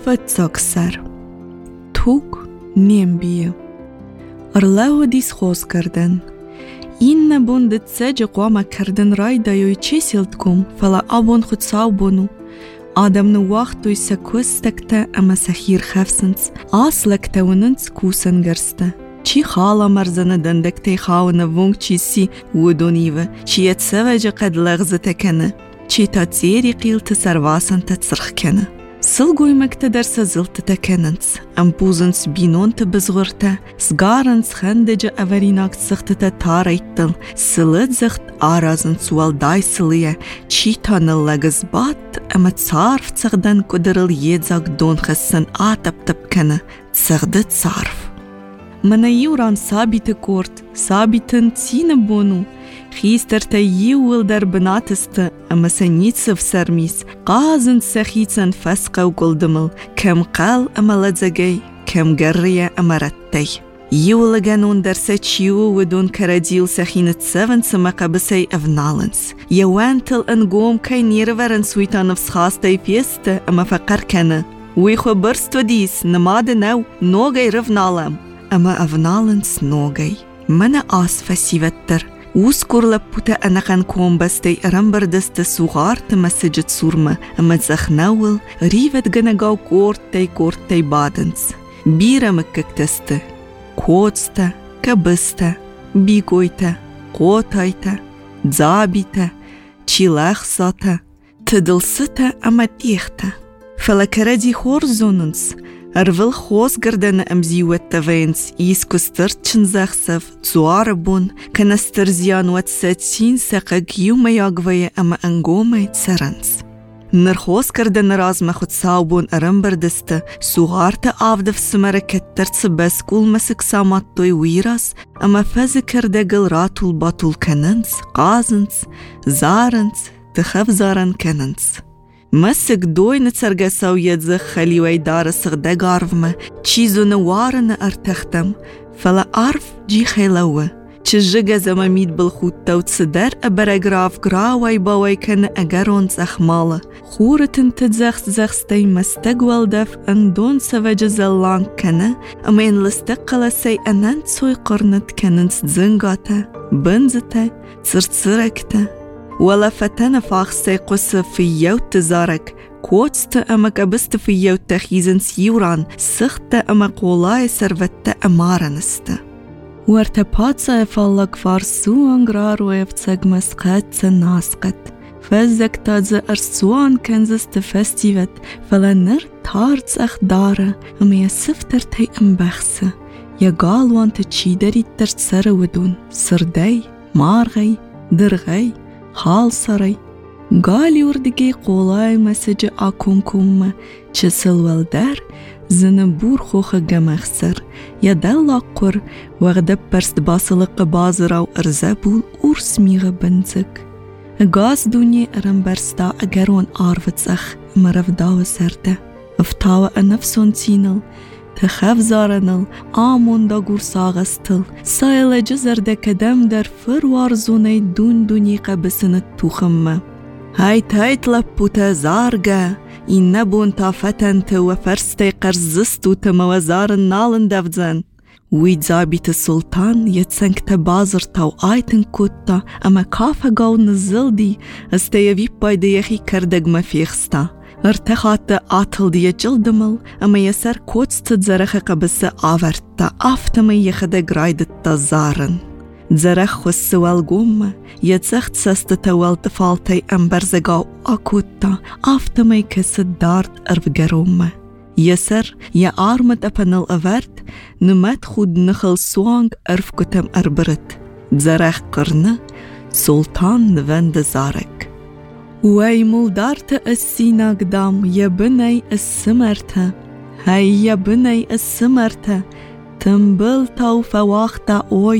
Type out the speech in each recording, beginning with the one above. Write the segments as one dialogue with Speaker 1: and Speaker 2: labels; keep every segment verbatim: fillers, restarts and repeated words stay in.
Speaker 1: فتساکسر توک نیم بیه ارلاو دیس خوز کردن این نبون دت سج قوام کردن رای دایوی چه سیلت کم فلا آبون خود ساو بونو آدم نو وقت توی سکوستکتا اما سخیر خفسنس آسلکتا وننس کوسن گرسته چی خالا مرزنه دندکتی خاونه ونگ چی سی ودونیوه چی ات سوجه قد لغزته کنه چی تا تیری قیل تسرواسن تتصرخ کنه سل گویمکتا در سزلت تکننس ام بوزنس بینون تبزغرته سگارنس خندجه اوریناک سختتا تاریتل سلت زخت آرازن سوال دای سلیه چی تا نلگز بات اما تصارف تسغدن کدرل یدزاک دون خسن آتب تب کنه تسغدت صارف من یوران ثابت کورت ثابتن تین بونو خیستر تا یول در بناتست اما سنیتسف سرمیس قازن سخیتن فسقه و گلدمل کم قل اما لدزگی کم گریه اما رتی یول گنون در سچیو و دون کردیل سخینت سون سمقه بسی افنالنس یوانتل انگوم کای نیرورن سویتان افسخاسته پیسته اما فقر کنه وی خو برست و دیس نماد نو نوگی رفنالم اما افنالنس نوگی من آس فسیوتر وسكر لبوتا أنا كان كوم بستي أرمبر دست سوغارت مسجد سورما أما زخناول ريفت جنجاو كورتي كورتي بادنس بيرا مككتست كوتستا كبستا بيكويتا قوتايتا زابيتا تشيلاخساتا تدلستا أما تيختا فلكردي خورزوننس أرفل خوز گردن امزیوت تاوینس ایسکسترچن زخصف زواربون کنسترزیان وات ساتسین سقق یوم یاگوی اما انگومه تسرنس. نرخوز گردن رازم خود ساوبون ارم بردسته سوغارت آفدف سمرکت ترس بسکول مسک سامات توی ویراس اما فز کرده گل راتول باتول کننس قازنس زارنس تخف زارن کننس. مسك دوي نتسرقى سويت زخ خليوي دار السغدق عرفما چيزو نوارن ارتختم فلا عرف جي خيلوه چجگه زماميد بالخوت تو تصدر ابرگراف گراوي باوي كان اگرون زخماله خورتن تتزخ زخستي مستقوال دف ان دون سوج زلان كان اما ان لستقل سي انان سوي قرنت كانت زنگاته بنزته تسرتسركته ولا فتنا فاخسي قصة في يو تزارك كوتست أما كبست في يو تخيزن سيوران سخت أما قولاي سرفت أمارنست وارتباطا يفالك فارسوان غرار ويفتسق مسقات ناسقت فزك تازا أرسوان كنزست فستيوت فلنر تارتس أخدارة أما يسفتر تي أمبخسة يقالوان تشيدري ترسر ودون سردي مارغي درغي حال سري قالي وردقي قولاي مسج آكون كوم چسل والدر زنبور خوخ گمخسر يدل قر وغدب برست باسلق بازرا و ارزبول ارس ميغ بنزك غاز دوني ارم برستا اگرون آروت زخ مرف داو سرده افتاو انفسون تينل تخف زارنل آمون دا گور ساغستل سایل جزر ده کدم در فروار زونه دون دونی قبسنت توخمه هایت هایت لپوتا زارگه این نبون تا فتنت و فرسته قرزست و تموزار نالن دفزن وید زابیت سلطان یتسنگت بازر تاو آیتن کتا اما کافه گاو نزل دی استیوی پایده یخی کردگ مفیخستا ارتخات آتل دي جلدمل اما يسر كوتس تزرخ قبس آورتا آفتما يخده غرايد تزارن زرخ والسوال قوم يتزخت سست توال تفالتي امبرزگاو آكوتا آفتما يكسد دارت ارفگروم يسر يا آرمت اپنل اورت نمت خود نخل سوانگ ارفكتم اربرت زرخ قرنه سلطان نوند زارك وای مولدارت السینا قدام یا بنی السمرته هی یا بنی السمرته تنبل تاو فواختا اوی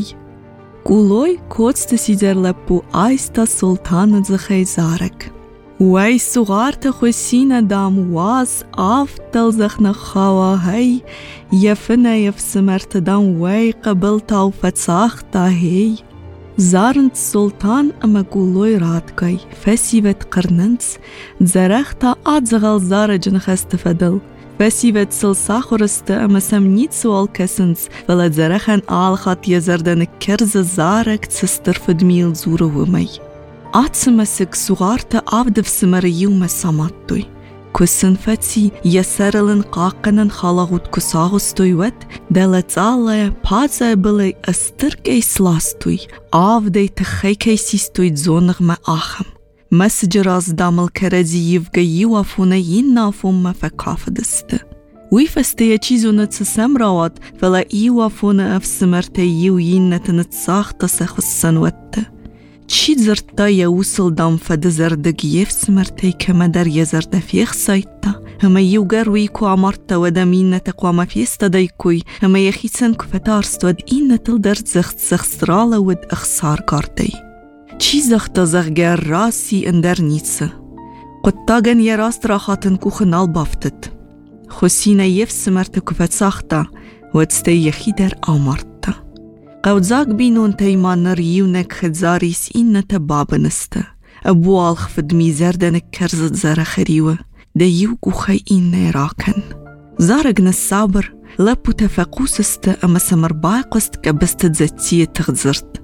Speaker 1: قولوی کوتست سیزر لپو آیستا سلطان زخی زارک وای سوغارت خوشینا دام واز آف دل زخنا خوا هی یا فنی یفسمرته دام وای قبل تاو فتساختا هی زارنت سلطان اما قولوی راتكاي فسيوت قرننس زرختا آدزغال زارة جنخست فدل Vesivet silsakhuriste ama samnit sual kessens, vela zerachen alchat jezerden kerze zarek zister fedmil zure wumei. Atsumesik sugarta avdev simere yume samattui. Kussen fetsi yeserelen qaqenen khalagut kusagustui wet, deletzalle paze bile astirkei slastui, avdei tchekei sistui zonag me achem. Mesgeraz damel kerezi yivge yiwafune yinnafum fekafediste. Wifeste ye chizune tsemrawat, vela yiwafune afsimerte yiw yinnetin tsachta sechussan wette. Chizerta ye useldam fedezerdeg yefsmerte kemeder yezerde fiechsaita. Hama yiwgerwi ku amarta wadaminete qama fiesta daykui, hama yechitsen kufetarstwad innetil der zicht zichstrala wad ikhsar kardei. چیزخ تزغگر راسی اندر نیتسه. قطاگن یه راست را خاتن کوخن البافتد. خسینه یف سمرت کفت ساخته و اتسته یخی در آمارتا. قوزاق بینون تیمان نریونک خدزاریس این نتا بابنسته. ابوال خفد میزردنک کرزد زر خریوه. دیو کوخی این نیراکن. زارگن السابر لپو تفقوسسته اما سمر باقست کبستد زتیه تغزرد.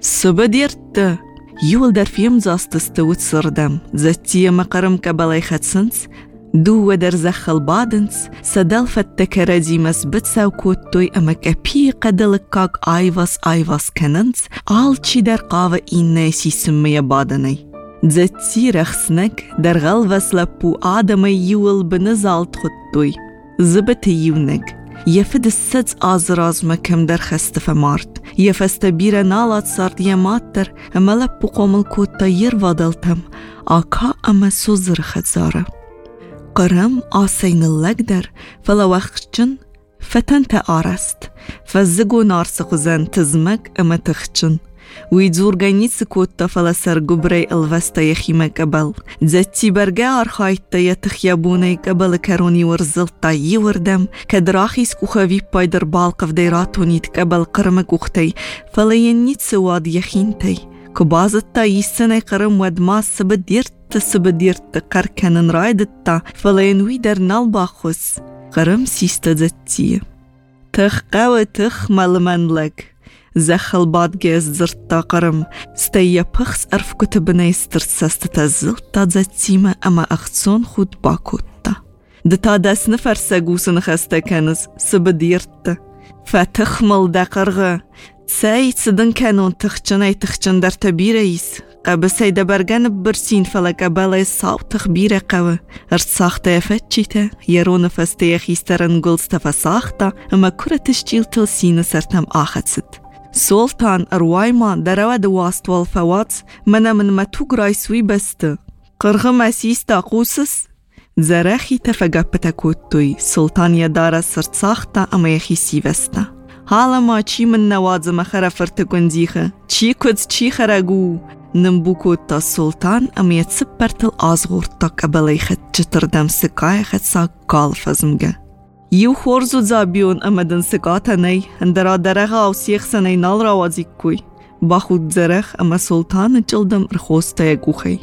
Speaker 1: سبدیرت یول در فیم زاستست و تسردم زتیه مقرم کبلای خدسنس دو و در زخل بادنس سدل فتکردی مسبت سوکوت توی اما کپی قدل کاگ آیواس آیواس کننس آل چی در قاوه این نیسی سمیه بادنی زتی رخصنک در غلوس لپو آدم یول بنزالت خود توی زبت یونک یفد السدس آزراز مکم در خست فمارد یفست بیر نالات سارد یماتر اما لپو قومل کود تایر وادلتم آکا اما سوزر خدزاره قرم آسین اللگدر فلا وقتشن فتن تآرست فزگو نارسخوزن تزمک اما تخچن ويدزورغانيت سكوتا فلا سرقبري الفستا يخيما قبل زتي برقا أرخايتا يتخيابوني قبل كاروني ورزلتا يوردم كدراخي سكوخاوي بايدر بالقف ديراتونيت قبل قرمك اختي فلا ينيت سواد يخينتي كبازتا يسني قرم ودما سبديرت سبديرت قركنن رايدتا فلا ينوي در نالباخوس قرم سيستا زتي تخ قوة تخ ملمن لك زخل باد جيز زرتا قرم ستيا بخس أرف كتبنا يسترسست تزلتا زتيمة أما أختصون خود باكوتا دتا داس نفر ساقوسن خستا كانز سبديرتا فتخمل دا قرغة تساي تسدن كانون تخجن اي تخجن در تبيريس قبسي دا برغن برسين فلك أبالا يصاو تخبيرة قوة ارتساختا يفتشيتا يرون فستا يخيسترن قلستا فساختا أما كرة تشجيل تلسين سرتم آخدست سلطان أروايما دروا دواست والفوات منا من متوق رايسوي بست قرغ مسيستا قوسس زراخي تفقبتا كوتوي سلطان يدارا سرتساختا أما يخي سيوستا حالا ما چي من نواز مخرا فرتقنديخه چي كودز چي خرقو نمبو كوتا سلطان أما يتسبرت الأزغورتا قبلي خد جتردم سكاية خد ساق قال فزمگه يو خورزو زابيون أمدن سقاتني اندرا درغا أو سيخسني نال روازيكوي باخود زرخ أما سلطان جلدم رخوستا يقوخي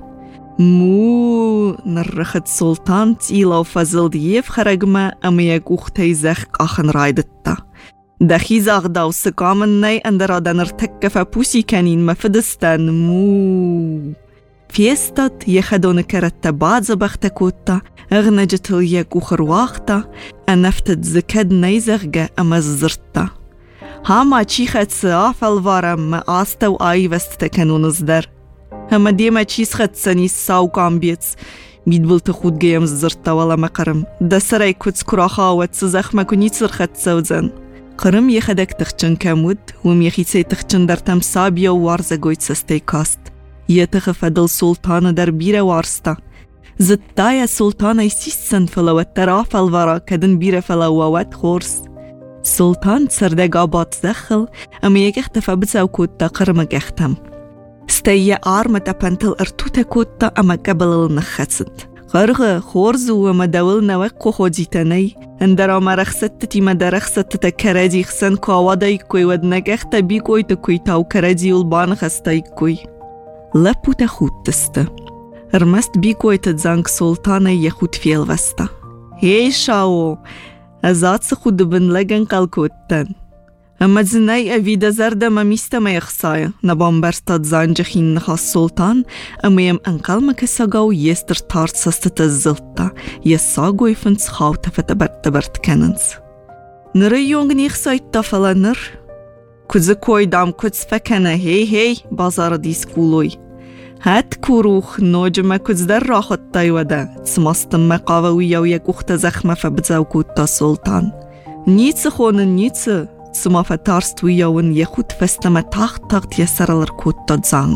Speaker 1: مو نرخد سلطان تيلا وفزل ديف خرقما أما يقوختي زخ آخن رايدتا دخي زاغدا وسقامني اندرا دنرتك فبوسي كانين مفدستان مو فيستات يخدون كرت بعض بختكوتا اغنجت اليك وخرواختا انفتت زكد نيزغجا امزرتا هاما چيخت ساف الوارم ما آستا و آي وست كانون ازدر هما ديما چيز خد سني ساو كامبيتس بيدبل تخود جيم زرتا ولا مقرم دا سراي كوتس كراخاوت سزخ ما كونيتسر خد سوزن قرم يخدك تخچن كامود وميخيتسي تخچن در تم سابيا وارزا گويت سستي كاست يتخفدل سلطان در بيرا وارستا زتايا سلطان يسيسن فلوات تراف الورا كدن بيرا فلوات خورس سلطان سردق آباد زخل اما يك اختفى بتساو كوتا قرمك اختم ستايا آرمتا پنتل ارتوتا كوتا اما قبل النخصد قرغ خورز وما دولنا وقو خوديتاني اندرا ما رخصتتي ما درخصتتا كرادي خسن كوادا كوي ودنك اختا بيكوي تكوي تاو كرادي والبان خستا كوي لپو تخود تسته ارمست بيكوي تتزانك سلطانة يخود فيل وستا هی شاو ازات خود بن لگن قلکوتن اما زنای اویده زرده ما میستم ایخسای نبام برستاد زانجخین نخواست سلطان اما یم انقل مکساگاو یستر تارت سستت الزلطه یساگوی فنس خاوته فتبرت برت کننز نره یونگ نیخسای تفلا نر کدز کوی دام کدز فکنه هی هی بازار دیس کولوی هات کوروخ نوجمه کدز در راخت تایوده تسماستم مقاووی و یک اخت زخمه فبزاو کود تا سلطان نیتس خونن نیتس سما فتارست ویاون یخود فستم تاخت تاخت یسرالر کود تا زنگ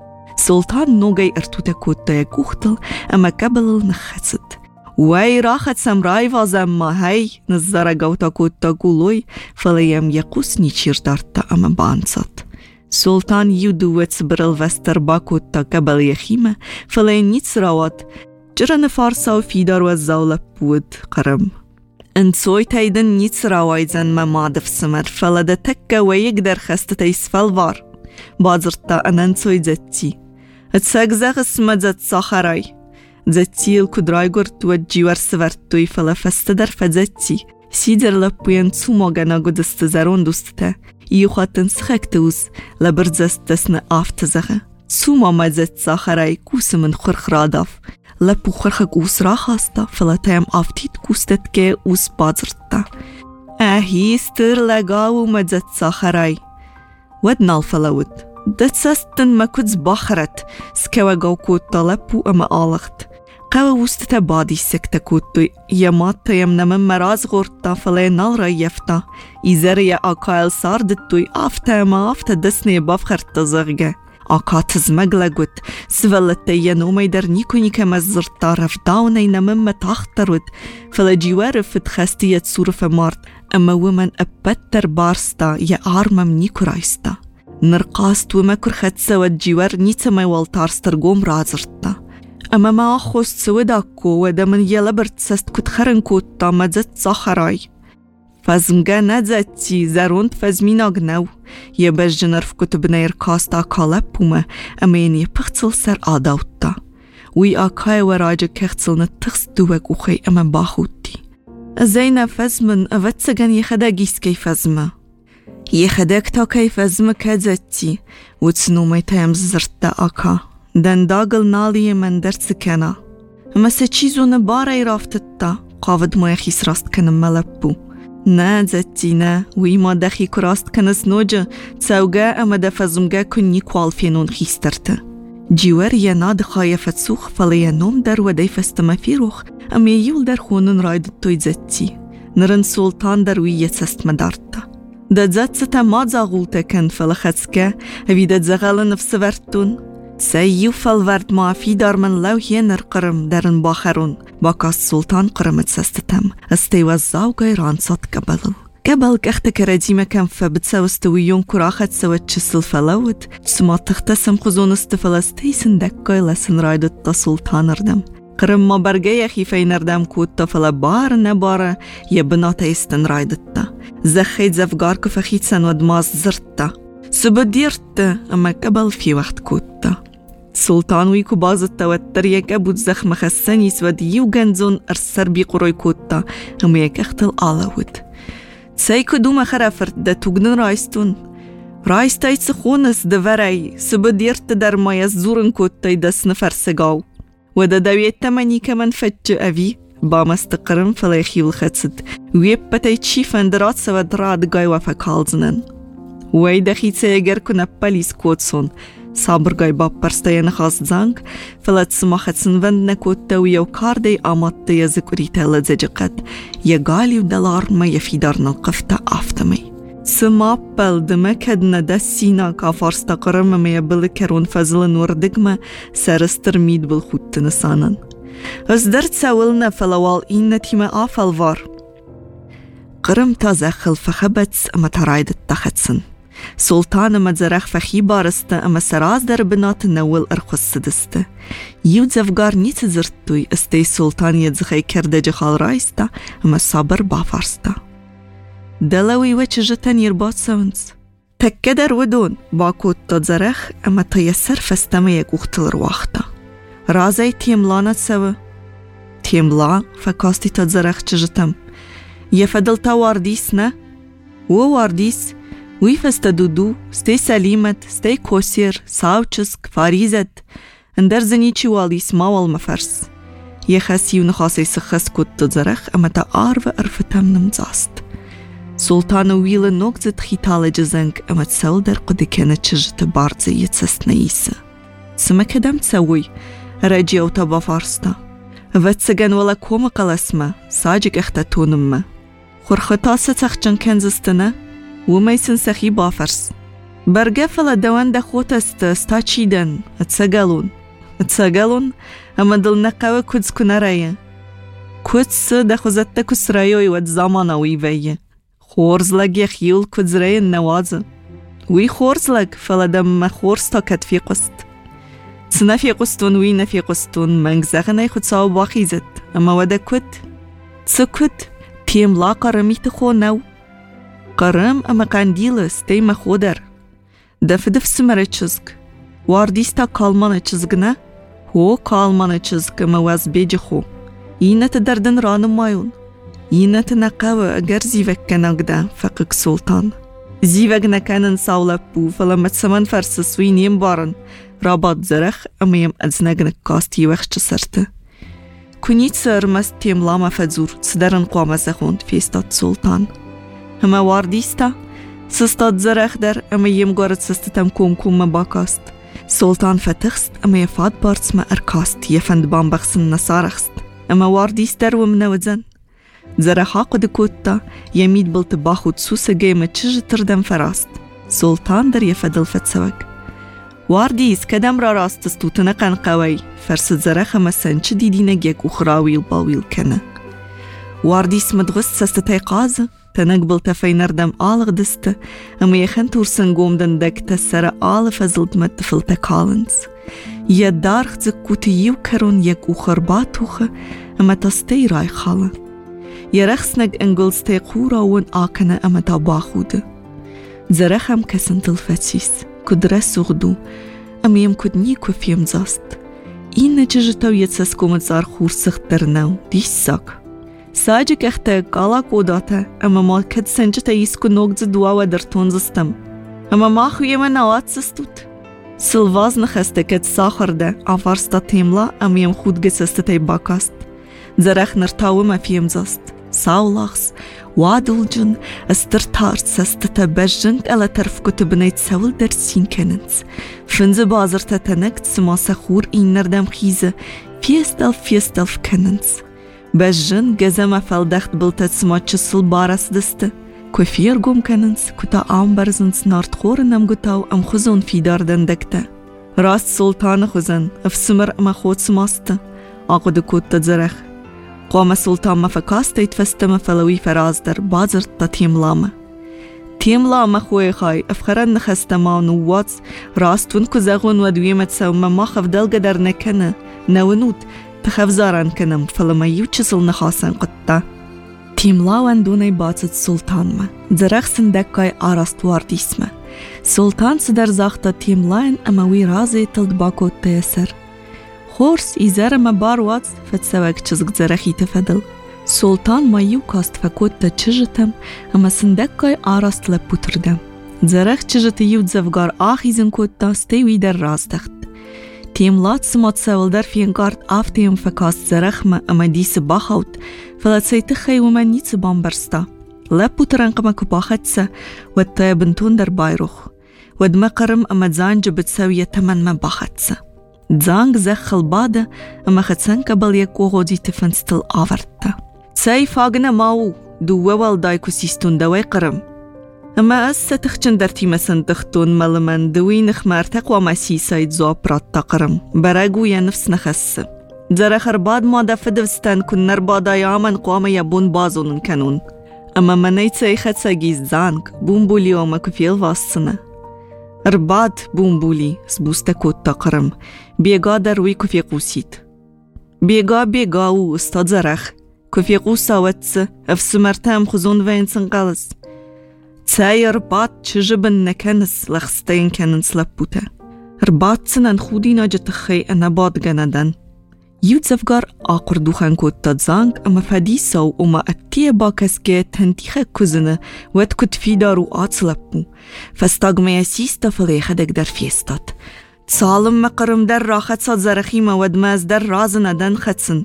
Speaker 1: سلطان نوگای ارتوده کود تا یک اختل اما قبل نخصد وای راخت سمرای وازم ما هی نزداره گوتا کود تا گولوی فلیم یقوس نیچیر دارتا اما بانسد سلطان یو دووت برل وستر با کود تا قبل یخیمه فلی نیتس راوات جرن فارسا و فیدار و زاوله بود قرم انسوی تایدن نیتس راوایزن ما مادف سمر فلده تکه و یک در خسته تیس فلوار بازرتا انانسوی زدتی اتساق زغ اسمه زد ساخرای زدتی الکدرای گرد و جیور سورتوی فلا فسته در فزدتی سیدر لپوین سوما گنا گدست زرون دوسته ایو خاتن سخکتوز لبرزست دسن آفت زغه سوما مزد ساخرای کوس من خرخ راداف لپو خرخ کوس را خاستا فلا تایم آفتید کوستت که اوس بازرتا اهیستر لگاو مزد ساخرای ود نال فلاود دتسستن مکدز باخرت سکوا گاو کود لپو اما آلغت قوه وستتا بادی سکتا کودتوی یمات تایم نمم مراز غورتا فلی نال را یفتا ایزر یا آکایل ساردتوی آفتا اما آفتا دسنی بافخرت تزغگه آکا تزمگ لگود سولتا یا نومی در نیکونی که مزرتا رفداونی نمم تاخترود فلی جیوار فت خستیت سورف مارد اما ومن ابتر بارستا یا آرمم نیکو رایستا نرقاست وما کرخت سواد جیوار نیتما والتارستر گوم رازرتا اما ما خوست سودا کو و دمن یلا برد سست کت خرن کود تا مزد ساخرای فزمگه نزدتی زروند فزمیناگ نو یه بج جنرف کتب نیر کاستا کالا پومه اما یه پختل سر آداوتا وی آکای و راجه کختل نتخص دوگ اوخی اما باخوتی ازینا فزمن اوت سگن یه خدا گیس کی فزمه یه خدا کتا کی فزمه که زدتی و تسنومی تایم زرده آکا دن داگل نالی من درس کنا اما سه چیزو نباره رافتت تا قاود ما یخیس راست کنم ملپو نه زدتی نه وی ما دخی کراست کنس نوجه تساوگه اما دفزمگه کنی کوالفینون خیسترته جیور یه ناد خایفت سوخ فلی نوم در و دیفستما فیروخ اما یول در خونن راید توی زدتی نرن سلطان در وی یتسست مدارتا دا زد ستا ما زاغولتا کن فلخسکه ویدت زغال نفس ورتون سيو فالورد معافي دار من لو هينر قرم درن باخرون باكاس سلطان قرمت سستتم استيوا الزاوغي رانصات قبل قبل كخت كرديمة كان فبتساو استويون كراخت سوت شسل فلوت سما تختسم خزون استفلستيسن دكاي لسن رايدت تا سلطان اردم قرم ما برگه خیفه نردم کود تا فلا بار نباره یه بناتا استن رايدت تا زخيت زفگار كفخيت سن ودماز زرتا سبديرت اما قبل في وقت کود تا سلطان ويكو باز التوتر يك أبو زخم خساني سود يوغنزون أرسر بي قروي كوتا هم يك اختل آلاود سايكو دوما خرافرت دا توغنن رايستون رايستاي سخونس دوري سبديرت در ما يزورن كوتا دس نفر سگاو ودا دويت تماني كمان فتج أبي باما استقرم فلا يخيول خدسد ويب بتاي تشيفن درات سود راد غاي وفا كالزنن وي دخيت سيگر كنا پاليس كوتسون صابر گای باب پرسته نخواست زنگ فلت سماخت سنوند نکوت و یو کار دی آمد یا ذکری تل زجقت یا گالی و دلار ما یفیدار نلقفت آفتمی سما پل دمه کد نده سینا کافارستا قرم ما یبل کرون فضل نور دگمه سرستر مید بل خود تنسانن از درد ساولنا فلوال این نتیمه آفل وار قرم تازه خلف خبت اما ترايدت تخدسن سلطان مزرخ فخي بارسته اما سراز در بنات نول ارخص سدسته یو زفگار نیت زرتوی استی سلطان یدزخی کرده جخال رایسته اما صبر بافارسته دلوی وچه جتن یربات سونز تکه در ودون باکوت تا زرخ اما تیسر فستمه یک اختل رواخته رازای تیم لانت سوه تيملا فكاستي تزرخ چجتم يفدل تا وارديس نه و وارديس وی فستدودو ستي سليمت ستي كوسير ساوچسك فاريزت اندر زنيچي واليس ماوال مفرس يخسي ونخاسي سخس كود تزرخ اما تا آرو ارفتم نمزاست سلطان ويل نوكزت خيطال جزنك اما تسول در قد كانت چجت بارزي يتسسنيس سما كدام تسوي راجي او تبا فارستا واتسگن ولا كوم قلسما ساجك اختتونم خورخطا ستخجن كنزستنا وما يسنسخي بافرس برگفل دوان ده خوت است ستا چیدن اتسگلون اتسگلون اما دل نقوه کدس کنه رایه کدس ده خوزت کس رایوی ود زمان وی ویه خورز لگ یخیول کدس رای نوازه وی خورز لگ فلدم ما خورز تا کت فی قست سنا فی قستون وی نفی قستون منگ زغنه خود ساو باخیزت اما وده کد تسو کد تیم لا قرمیت خو نو قرم اما قندیلس تیم خودر دف دف سمره چزگ واردیستا کالمانه چزگ نه هو کالمانه چزگ اما واز بیج خو اینه دردن رانم مایون اینه نقاوه اگر زیوک کناگده فقق سلطان زیوک نکنن ساولب بو فلمت سمن فرسس وی نیم بارن رابط زرخ اما یم ازنگنک کاستی وقت سرته کنیت سرمست تیم لاما فزور صدرن قوام زخوند فیستاد سلطان هما واردیستا سستاد زرخ در اما یم گارد سستتم کوم کوم باکاست سلطان فتخست اما یفاد بارس ما ارکاست یفند بام بخصن نصارخست اما واردیست در ومنوزن زرخا قد کوتا یمید بلت باخود سوس گیمه چج تردم فراست سلطان در یفدل فتسوگ واردیس کدم را راست استوتنه قن قوی فرست زرخ مسن چه دیدینه گیک اخراویل باویل کنه واردیس مدغست سستتای قازه تنقبل تفاي نردم آلغ دسته اما يخن تورسن قومدن دكتا سر آل فزلد مدفل تكالنز يدارخ زكوت يوكرون يك اخرباتوخ اما تستي راي خاله يرخسنق انقل ستي قوراون آكنا اما تاباخود زرخم كسن تلفتيس كدرس سغدو اما يمكد نيكو فيم زاست این نججتو يتسسكو متزار خور سخترنو ديش ساك ساجك اخته قالا قوداته اما ما كد سنجتا يسكو نوغز دوا ودر تونزستم اما ما خوية من نوات سستوت سلواز نخسته كد ساخر ده آفارستا تيملا اما يم خود گسسته باكاست زرخ نرتاو ما فيم زاست ساولاخس وادلجن استرتار سستته بجنك الا ترف كتبنيت سول در سين كننز فرنز بازرتا تنكت سما سخور این نردم خيزه فيستل فيستل كننز بجن جزمه فلدخت بلتت سما چسل بارس دسته كفير قوم كننز كتا آم برزنز نارت خورنم گتاو ام خزون في دار دندكته راست سلطان خزن افسمر اما خود سماسته آقود كوت تزرخ قوام سلطان ما فكاسته يتفستم فلوي فراز در بازر تا تيم لاما تيم لاما خوي خاي افخرن نخستما نواتس راستون كزاغون ودويمت سوما ما خفدل قدر نكنه نونوت تخف زاران كنم فلما يوچسل نخاسن قطة تيم لاوان دوني باتت سلطان ما زرخ سندكاي آراست وارديسمه سلطان سدر زاختا تيم لاين اما وي رازي تلد باكوت تيسر خورس إزار ما باروات فتسوك چزق زرخي تفدل سلطان ما يو كاست فكوت تا چجتم اما سندكاي آراست لپوتردم زرخ چجت يو زفگار آخيزن كوت تا ستيوي در راز دخت تيم لات سمات سوال در فينگارد آف تيم فكاست زرخ ما اما ديس باخوت فلات سيتخي وما نيتس بامبرستا لپوترن قما كباختسا ودتا بنتون در بايروخ ودما قرم اما زانج بتسوية تمن ما باختسا زانگ زخل باده اما خدسن قبل يكو غودي تفنستل آورتا تساي فاقنا ماو دو ووال دايكو سيستون دوي قرم اما اس ستخچن در تيمسن تختون ملمن دوي نخمار تقوى ما سيسايد زو برات تقرم براغو يا نفس نخس زرخر بعد ما دفدوستن كن نربادا يامن قوام يبون بازون كنون اما منيت ساي خدسا جيز زانگ بومبولي وما كفيل واسسنه ارباد بومبولي سبوستا كوت تقرم بيغا دروي كفي قوسيت بيغا بيغاو استاد زرخ كفي قوسا واتس افسمرتام خزون وين سنقلس تساي ارباد چجبن نكنس لخستين كننس لبوتا ارباد سنن خودي ناجت خي انا باد گندن يود زفقار آقر دوخان كوتا زانك أما فديساو وما أتيه باكسكي تنتيخة كوزنة وات كت في دارو آتسلبو فاستاقما يسيستا فليخدك در فيستات تصالم مقرم در راخت ساد زرخيما ودماز در رازنا دن خدسن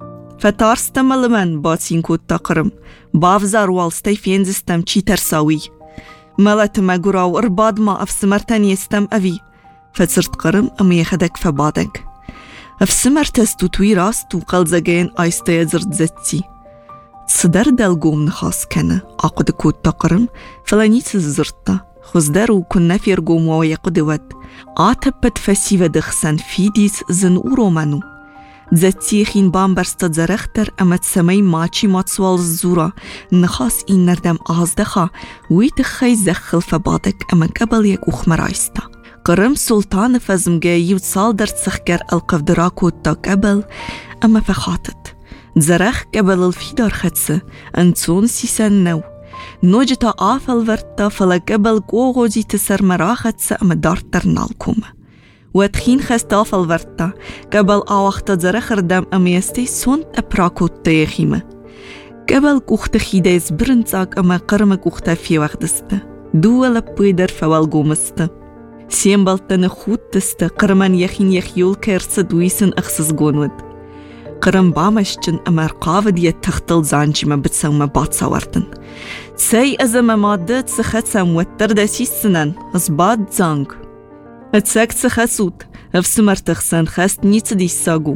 Speaker 1: فتارستا ملمن باتسين كوتا قرم بافزار والستي فينزستم چي ترساوي ملت مقراو ارباد ما افسمرتن يستم أوي فتصرت قرم أما يخدك فبادك افسمرتستو توي راستو قلزاقين آيستا يزرد زتي صدر دلقوم نخاص كنا عقد كوتا قرم فلانيت زرتا خزدرو كنا فيرقوم ويقود ود آتبت فسيوة دخسن فيديس زنورو منو زتي خين بامبرستا زرختر أما تسمي ماچي ماتسوال الزورا نخاص إن نردم آزدخا ويتخي زخل فبادك أما قبل يك أخمرايستا قرم سلطان فزمجاي وتصالدر تسخكر القفدراكو تا قبل أما فخاتت زرخ قبل الفيدار خدسة أنتون سيسان نو نوجتا آفل ورتا فلا قبل قوغوزي تسر مرا خدسة أما دارتر نالكوم واتخين خست آفل ورتا قبل آوختا زرخر دم أما يستي سونت أبراكو تيخيمة قبل كوخت خيدايز برنزاك أما قرم كوختا في وقتستا دولا بويدر فوال قومستا سيمبالتن خود تستا قرمان يخين يخيول كيرسا دويسن اخسس قونود قرم بامشجن أما رقاود يتختل زانجي ما بتسو ما باتسا ورتن سي أزا مادة تسخدسا موتر دا سيسنن أصباد زانج أتساك تسخسود أفسمر تخسن خست نيت دي ساقو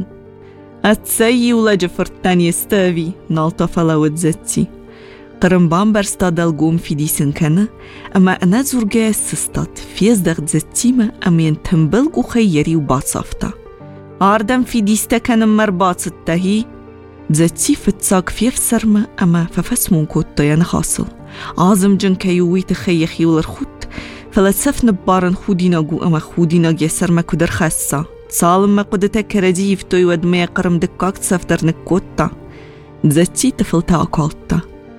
Speaker 1: أتساي ولا جفرتان يستاوي نالتا فلاود زتي قرم بامبرستا دلقوم في ديسن كنا أما أنا زورجا سستات فيز دغد زتيمة أمين تنبلقو خيري وباتصافتا آردم في ديستا كان مرباط التهي زتي فتساق فيف سرمة أما ففسمون كوتا ينخاصل عازم جن كيوي تخيخي والرخوت فلسف نبارن خودينا قو أما خودينا جسر ما كدر خاصة صالم ما قدتا كردي يفتوي ودمي قرم دكاك تسفتر نكوتا زتي تفلتا أكالتا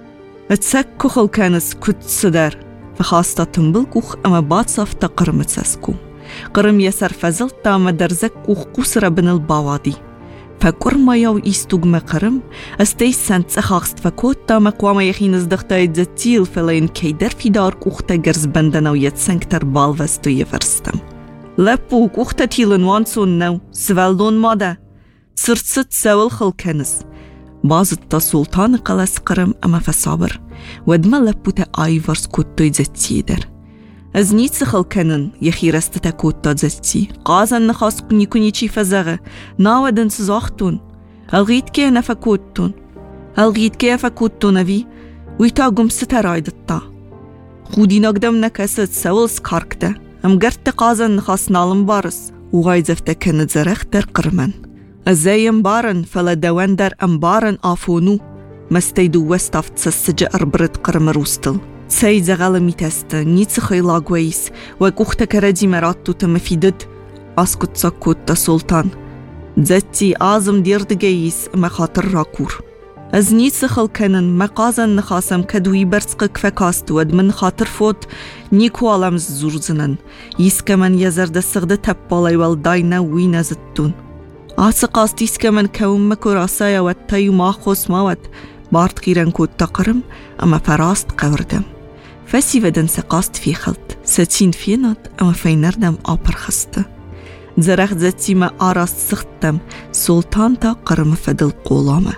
Speaker 1: اتسكو خل كانس كت صدر فخاصتا تنبلقوخ أما بات صفتا قرم تسسكو قرم يسر فزلتا ما درزكوخ قسر بن الباوادي فكرما يو إستوغما قرم استيسان تسخاقست فكوتا مقواما يخين ازدختا يتزتيل فلين كيدر في دار كوختا جرز بندنا ويتسنكتر بالوستو يفرستم لبو كوختا تيلن وانسون نو سوالدون مادا سرتست سوال خل كانس بازتا سلطان قلس قرم أما فصابر ودما لبوتا آيفرس كوتو يزتيدر از نيت سخل كنن يخي رستتا كوتا زتي قازن نخاص قني كني چي فزغه ناودن سزاختون الغيت كي نفكوتون الغيت كي فكوتون في ويتا قم سترايدتا خودي نقدم نكست سول سكاركتا ام قرت قازن نخاص نالم بارس وغايزفتا كنت زرختر قرمن الزايم بارن فلا دواندر ام بارن آفونو مستيدو وستافت سسجة أربرت قرم روستل ساي زغال ميتاستا نيتس خيلا قويس وكوختا كردي مراتو تمفيدد اسكت ساكوت تا سلطان زتي آزم ديرد جايس ما خاطر راكور از نيتس خل كنن مقازن نخاسم كدوي برسقك فكاست ود من خاطر فوت نيكو علم زورزنن يسكمن يزرد السغد تبالاي والداينا وينا زتون آسقاست يسكمن كوم مكو راسايا واتايو ما خوص ماوت بارد غيران كود تقرم أما فراست قوردم فسي ودن سقاست في خلط ستين فينات أما فينردم آبر خسته زرخ زتي ما آراست سختم سلطان تا قرم فدل قولامه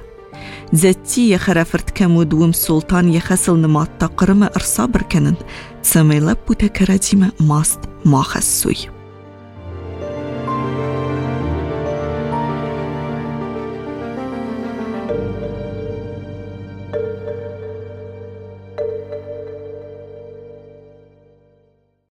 Speaker 1: زتي يخرفرت كمود وم سلطان يخسل نمات تا قرم أرصابر كنن سمي لبو تكرديمه ماست ما خسوي